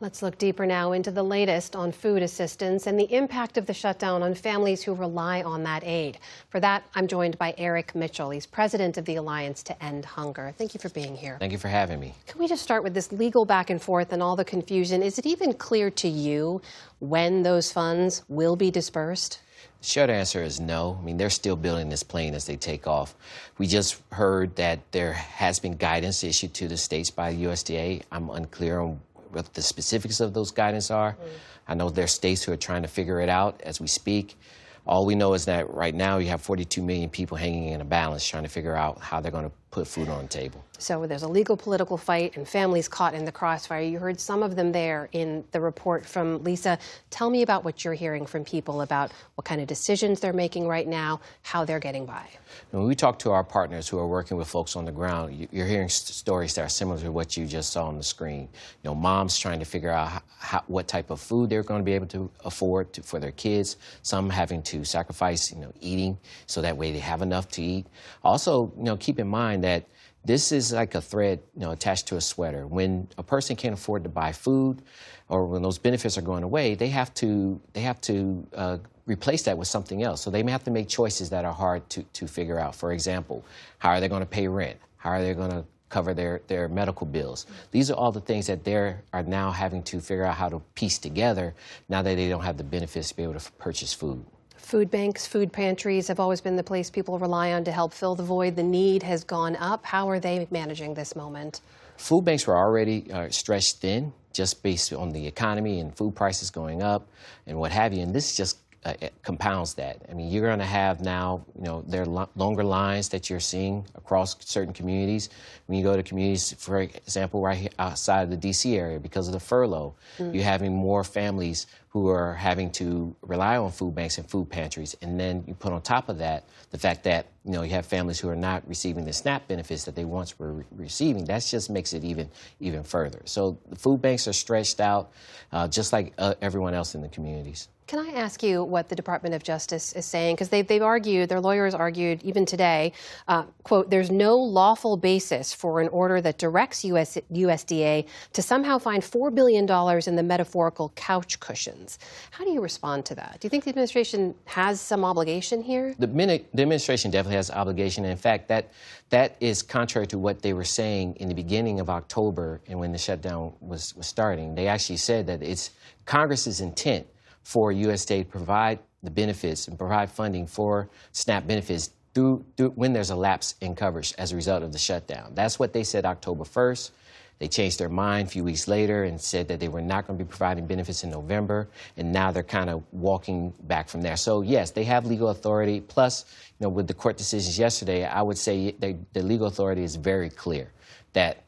Let's look deeper now into the latest on food assistance and the impact of the shutdown on families who rely on that aid. For that, I'm joined by Eric Mitchell. He's president of the Alliance to End Hunger. Thank you for being here. Thank you for having me. Can we just start with this legal back and forth and all the confusion? Is it even clear to you when those funds will be dispersed? The short answer is no. I mean, they're still building this plane as they take off. We just heard that there has been guidance issued to the states by the USDA. I'm unclear on what the specifics of those guidance are. I know there are states who are trying to figure it out as we speak. All we know is that right now you have 42 million people hanging in a balance trying to figure out how they're going to put food on the table. So there's a legal political fight and families caught in the crossfire. You heard some of them there in the report from Lisa. Tell me about what you're hearing from people about what kind of decisions they're making right now, how they're getting by. When we talk to our partners who are working with folks on the ground, you're hearing stories that are similar to what you just saw on the screen. You know, moms trying to figure out what type of food they're going to be able to afford for their kids. Some having to sacrifice, eating so that way they have enough to eat. Also, keep in mind that this is like a thread, attached to a sweater. When a person can't afford to buy food, or when those benefits are going away, they have to replace that with something else. So they may have to make choices that are hard to figure out. For example, how are they going to pay rent? How are they going to cover their medical bills? These are all the things that they are now having to figure out how to piece together now that they don't have the benefits to be able to purchase food. Food banks, food pantries have always been the place people rely on to help fill the void. The need has gone up. How are they managing this moment? Food banks were already stretched thin just based on the economy and food prices going up and what have you. And this just compounds that. I mean, you're going to have now, there are longer lines that you're seeing across certain communities. When you go to communities, for example, right outside of the D.C. area, because of the furlough, you're having more families who are having to rely on food banks and food pantries. And then you put on top of that the fact that, you have families who are not receiving the SNAP benefits that they once were receiving. That just makes it even further. So the food banks are stretched out, just like everyone else in the communities. Can I ask you what the Department of Justice is saying? Because they've argued, their lawyers argued even today, quote, there's no lawful basis for an order that directs USDA to somehow find $4 billion in the metaphorical couch cushions. How do you respond to that? Do you think the administration has some obligation here? The administration definitely has obligation. And in fact, that is contrary to what they were saying in the beginning of October and when the shutdown was starting. They actually said that it's Congress's intent for USDA to provide the benefits and provide funding for SNAP benefits through when there's a lapse in coverage as a result of the shutdown. That's what they said October 1st. They changed their mind a few weeks later and said that they were not going to be providing benefits in November, and now they're kind of walking back from there. So, yes, they have legal authority. Plus, with the court decisions yesterday, I would say the legal authority is very clear that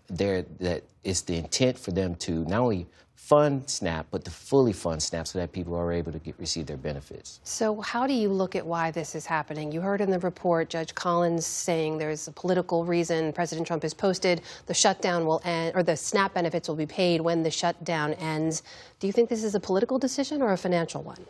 it's the intent for them to not only fund SNAP, but to fully fund SNAP so that people are able to receive their benefits. So how do you look at why this is happening? You heard in the report Judge Collins saying there's a political reason. President Trump has posted the shutdown will end, or the SNAP benefits will be paid when the shutdown ends. Do you think this is a political decision or a financial one?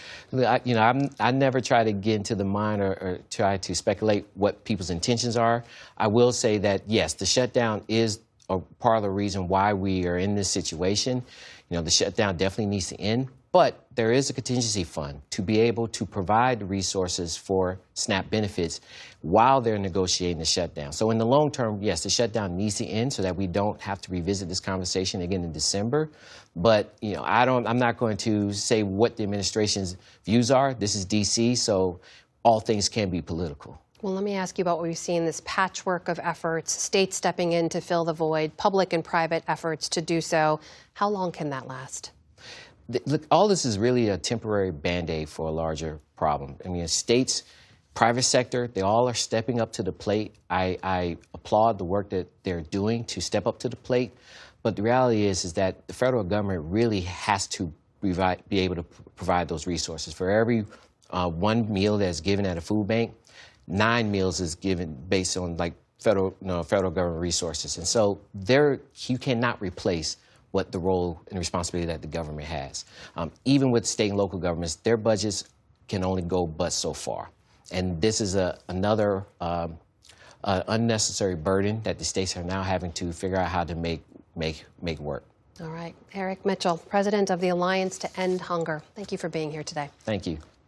I never try to get into the mind or try to speculate what people's intentions are. I will say that, yes, the shutdown is a part of the reason why we are in this situation. The shutdown definitely needs to end, but there is a contingency fund to be able to provide the resources for SNAP benefits while they're negotiating the shutdown. So in the long term, yes, the shutdown needs to end so that we don't have to revisit this conversation again in December. But, I'm not going to say what the administration's views are. This is D.C., so all things can be political. Well, let me ask you about what we've seen, this patchwork of efforts, states stepping in to fill the void, public and private efforts to do so. How long can that last? Look, all this is really a temporary Band-Aid for a larger problem. I mean, states, private sector, they all are stepping up to the plate. I applaud the work that they're doing to step up to the plate. But the reality is that the federal government really has to be able to provide those resources. For every one meal that's given at a food bank, 9 meals is given based on federal government resources. And so you cannot replace what the role and responsibility that the government has. Even with state and local governments, their budgets can only go but so far. And this is another unnecessary burden that the states are now having to figure out how to make work. All right. Eric Mitchell, president of the Alliance to End Hunger. Thank you for being here today. Thank you.